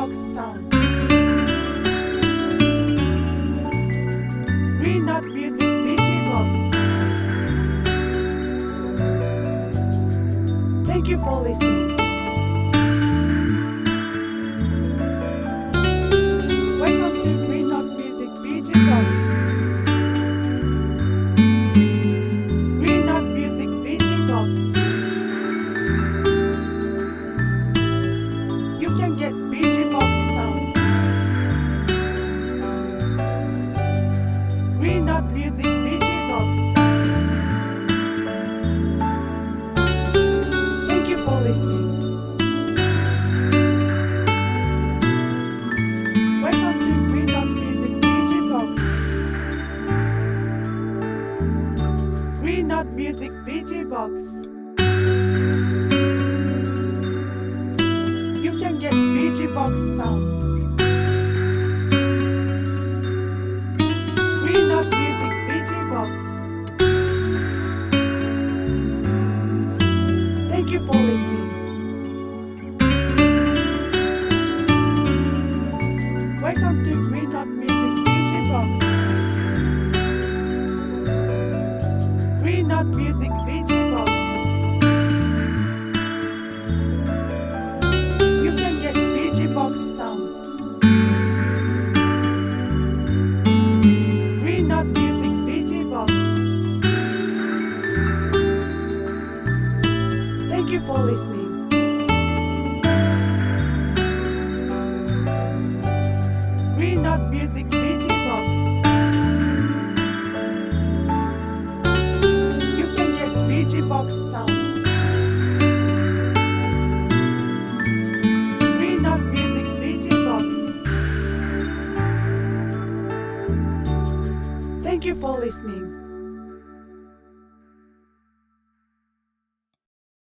Box sound. Green Dot Music BG Box. Thank you for listening. Welcome to Green Dot Music BG Box. Green Dot Music BG Box. You can get BG Box sound. Green Dot Music BG Box. Thank you for listening. Welcome to Green Dot Music BG Box. Green Dot Music BG Box. You can get BG Box sound. Green Dot Music BG Box. Thank you for listening. Welcome to Green Dot Music BG Box. Green Dot Music BG Box. You can get BG Box sound. Green Dot Music BG Box. Thank you for listening. Green Dot Music BG Box. You can get BG Box sound. Green Dot Music BG Box. Thank you for listening.